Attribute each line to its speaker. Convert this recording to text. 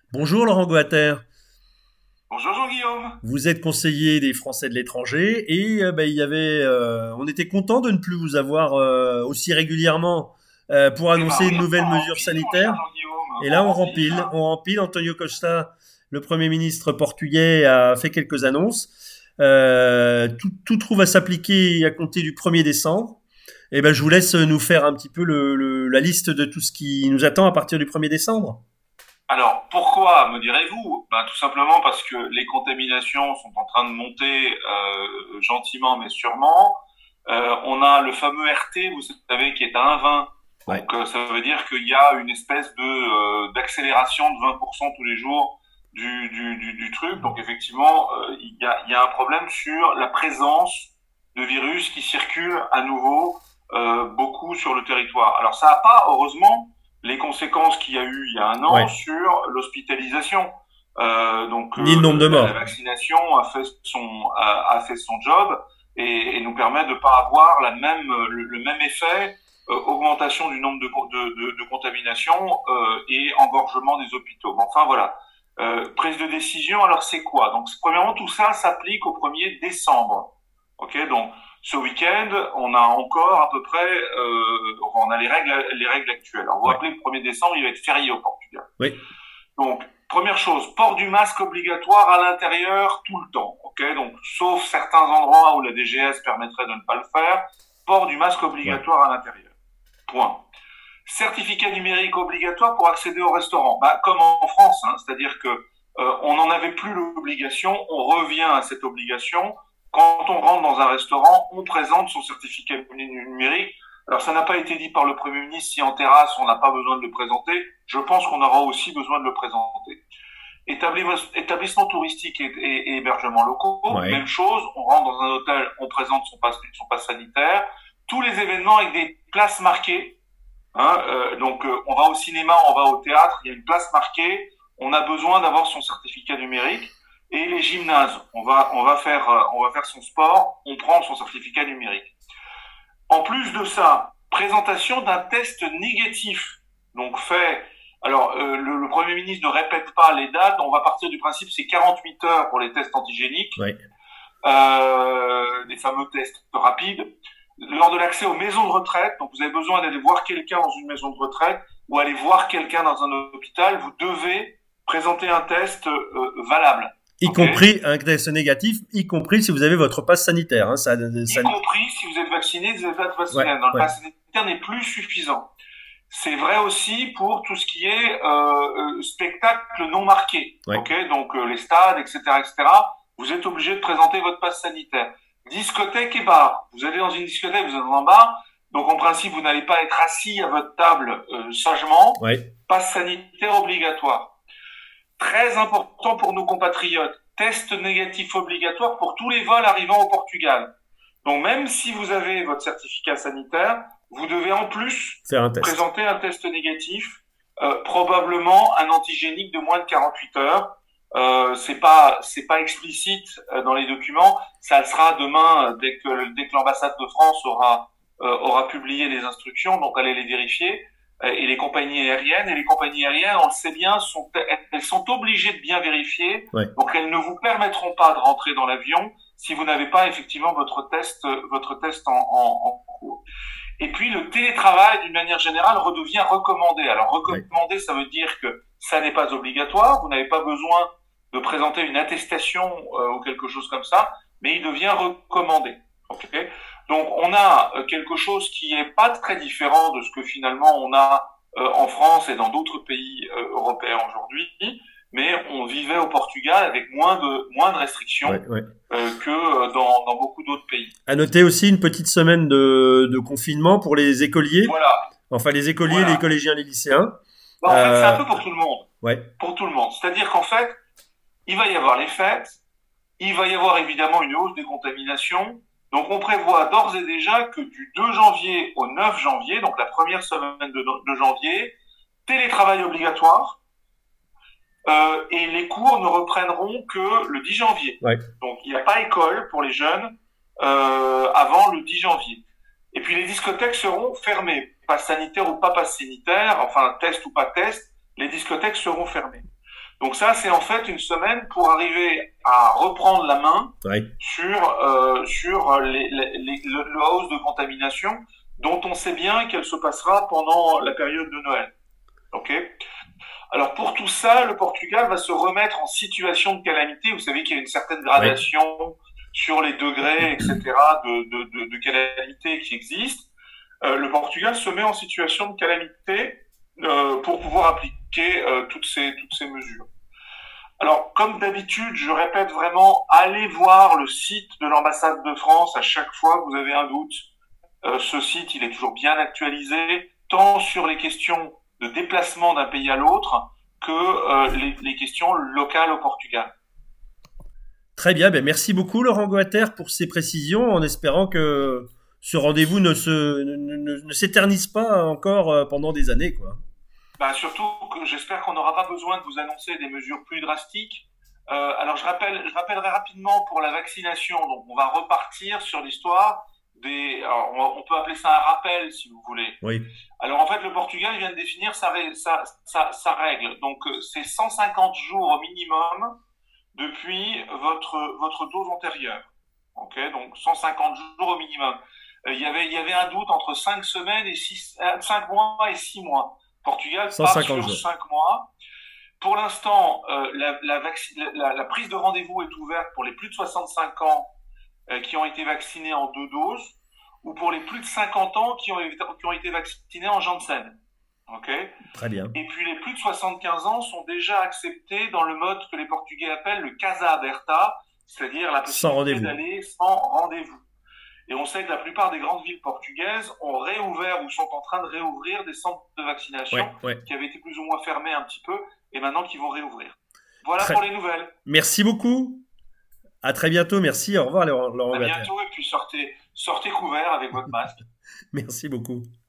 Speaker 1: Bonjour Laurent Goater,
Speaker 2: Bonjour Jean-Guillaume.
Speaker 1: vous êtes conseiller des Français de l'étranger et on était content de ne plus vous avoir aussi régulièrement pour
Speaker 2: Eh ben
Speaker 1: annoncer
Speaker 2: oui,
Speaker 1: une nouvelle
Speaker 2: on
Speaker 1: mesure
Speaker 2: remplit, mon cher
Speaker 1: sanitaire.
Speaker 2: Jean-Guillaume,
Speaker 1: Et
Speaker 2: on
Speaker 1: là,
Speaker 2: remplit.
Speaker 1: on rempile. Antonio Costa, le Premier ministre portugais, a fait quelques annonces. Tout trouve à s'appliquer à compter du 1er décembre. Et ben, je vous laisse nous faire un petit peu la liste de tout ce qui nous attend à partir du 1er décembre.
Speaker 2: Alors, pourquoi, me direz-vous? Ben, tout simplement parce que les contaminations sont en train de monter gentiment mais sûrement. On a le fameux RT, vous savez, qui est à 1,20.
Speaker 1: Ouais.
Speaker 2: Donc, ça veut dire qu'il y a une espèce de d'accélération de 20% tous les jours du truc. Donc, effectivement, il y a un problème sur la présence de virus qui circulent à nouveau beaucoup sur le territoire. Alors, ça n'a pas, heureusement, les conséquences qu'il y a eu il y a un an
Speaker 1: Ouais.
Speaker 2: sur l'hospitalisation.
Speaker 1: Ni le nombre de
Speaker 2: La
Speaker 1: morts.
Speaker 2: vaccination a fait son job et nous permet de ne pas avoir le même effet, augmentation du nombre de contaminations et engorgement des hôpitaux. Mais enfin voilà. Prise de décision, alors c'est quoi? Donc premièrement, tout ça s'applique au 1er décembre. Ok, donc ce week-end, on a encore à peu près, on a les règles actuelles. Alors vous vous
Speaker 1: Ouais.
Speaker 2: rappelez, le 1er décembre, il va être férié au Portugal.
Speaker 1: Oui.
Speaker 2: Donc, première chose, port du masque obligatoire à l'intérieur tout le temps. Ok, donc sauf certains endroits où la DGS permettrait de ne pas le faire, port du masque
Speaker 1: Ouais.
Speaker 2: obligatoire à l'intérieur. Point. Certificat numérique obligatoire pour accéder au restaurant. Bah, comme en France, hein, c'est-à-dire que on n'en avait plus l'obligation, on revient à cette obligation. Quand on rentre dans un restaurant, on présente son certificat numérique. Alors ça n'a pas été dit par le Premier ministre si en terrasse on n'a pas besoin de le présenter. Je pense qu'on aura aussi besoin de le présenter. Établissement touristique et hébergements locaux,
Speaker 1: Ouais.
Speaker 2: même chose, on rentre dans un hôtel, on présente son passe sanitaire. Tous les événements avec des places marquées, hein, on va au cinéma, on va au théâtre, il y a une place marquée, on a besoin d'avoir son certificat numérique. Et les gymnases, on va faire son sport, on prend son certificat numérique. En plus de ça, présentation d'un test négatif. Donc fait, alors le Premier ministre ne répète pas les dates, on va partir du principe c'est 48 heures pour les tests antigéniques,
Speaker 1: Ouais.
Speaker 2: les fameux tests rapides. Lors de l'accès aux maisons de retraite, donc vous avez besoin d'aller voir quelqu'un dans une maison de retraite ou aller voir quelqu'un dans un hôpital, vous devez présenter un test valable.
Speaker 1: Y
Speaker 2: Ok,
Speaker 1: compris un test négatif, y compris si vous avez votre passe sanitaire. Hein,
Speaker 2: y compris si vous êtes vacciné, vous êtes
Speaker 1: ouais,
Speaker 2: vacciné. Dans le
Speaker 1: ouais,
Speaker 2: pass sanitaire n'est plus suffisant. C'est vrai aussi pour tout ce qui est spectacle non marqué.
Speaker 1: ouais.
Speaker 2: Ok, donc les stades, etc., etc. Vous êtes obligé de présenter votre passe sanitaire. Discothèque et bar. Vous allez dans une discothèque, vous êtes dans un bar. Donc en principe, vous n'allez pas être assis à votre table sagement.
Speaker 1: Ouais.
Speaker 2: Passe sanitaire obligatoire. Très important pour nos compatriotes. Test négatif obligatoire pour tous les vols arrivant au Portugal. Donc même si vous avez votre certificat sanitaire, vous devez en plus
Speaker 1: Faire un test.
Speaker 2: présenter un test négatif, probablement un antigénique de moins de 48 heures. C'est pas explicite dans les documents. Ça le sera demain dès que l'ambassade de France aura publié les instructions. Donc allez les vérifier. Et les compagnies aériennes, on le sait bien, elles sont obligées de bien vérifier.
Speaker 1: Ouais.
Speaker 2: Donc elles ne vous permettront pas de rentrer dans l'avion si vous n'avez pas effectivement votre test en cours. Et puis le télétravail, d'une manière générale, redevient recommandé. Alors
Speaker 1: Ouais.
Speaker 2: recommandé, ça veut dire que ça n'est pas obligatoire, vous n'avez pas besoin de présenter une attestation ou quelque chose comme ça, mais il devient recommandé. Okay, donc on a quelque chose qui est pas très différent de ce que finalement on a en France et dans d'autres pays européens aujourd'hui, mais on vivait au Portugal avec moins de restrictions
Speaker 1: Ouais, ouais.
Speaker 2: que dans beaucoup d'autres pays.
Speaker 1: À noter aussi une petite semaine de confinement pour les écoliers.
Speaker 2: Voilà,
Speaker 1: Enfin, les écoliers, les
Speaker 2: voilà.
Speaker 1: collégiens, les lycéens.
Speaker 2: Bah, en fait, c'est un peu pour tout le monde.
Speaker 1: Ouais.
Speaker 2: Pour tout le monde. C'est-à-dire qu'en fait, il va y avoir les fêtes, il va y avoir évidemment une hausse des contaminations. Donc on prévoit d'ores et déjà que du 2 janvier au 9 janvier, donc la première semaine de janvier, télétravail obligatoire, et les cours ne reprendront que le 10 janvier.
Speaker 1: Ouais.
Speaker 2: Donc il n'y a pas école pour les jeunes avant le 10 janvier. Et puis les discothèques seront fermées, passe sanitaire ou pas passe sanitaire, enfin test ou pas test, les discothèques seront fermées. Donc ça, c'est en fait une semaine pour arriver à reprendre la main
Speaker 1: Ouais.
Speaker 2: sur le hausse de contamination dont on sait bien qu'elle se passera pendant la période de Noël. Ok. Alors pour tout ça, le Portugal va se remettre en situation de calamité. Vous savez qu'il y a une certaine gradation sur les degrés, etc., de calamité qui existent. Le Portugal se met en situation de calamité pour pouvoir appliquer toutes ces mesures. Alors, comme d'habitude, je répète vraiment, allez voir le site de l'ambassade de France à chaque fois que vous avez un doute. Ce site, il est toujours bien actualisé, tant sur les questions de déplacement d'un pays à l'autre que les questions locales au Portugal.
Speaker 1: Très bien, ben merci beaucoup Laurent Goater pour ces précisions, en espérant que ce rendez-vous ne s'éternise pas encore pendant des années, quoi.
Speaker 2: Bah, surtout que j'espère qu'on n'aura pas besoin de vous annoncer des mesures plus drastiques. Alors je rappellerai rapidement pour la vaccination. Donc on va repartir sur l'histoire des. Alors, on peut appeler ça un rappel si vous voulez.
Speaker 1: Oui.
Speaker 2: Alors en fait le Portugal vient de définir sa règle. Donc c'est 150 jours au minimum depuis votre dose antérieure. Ok, donc 150 jours au minimum. Il y avait un doute entre 5 semaines et 5 mois et 6 mois. Portugal part sur
Speaker 1: jours.
Speaker 2: 5 mois. Pour l'instant, la prise de rendez-vous est ouverte pour les plus de 65 ans qui ont été vaccinés en 2 doses ou pour les plus de 50 ans qui ont été vaccinés en Janssen. Okay.
Speaker 1: Très bien.
Speaker 2: Et puis les plus de 75 ans sont déjà acceptés dans le mode que les Portugais appellent le Casa Aberta, c'est-à-dire la possibilité d'aller sans rendez-vous. Et on sait que la plupart des grandes villes portugaises ont réouvert ou sont en train de réouvrir des centres de vaccination qui avaient été plus ou moins fermés un petit peu et maintenant qui vont réouvrir. Voilà pour les nouvelles.
Speaker 1: Merci beaucoup. À très bientôt. Merci. Au revoir, Laurent.
Speaker 2: À bientôt et puis sortez couverts avec votre masque.
Speaker 1: Merci beaucoup.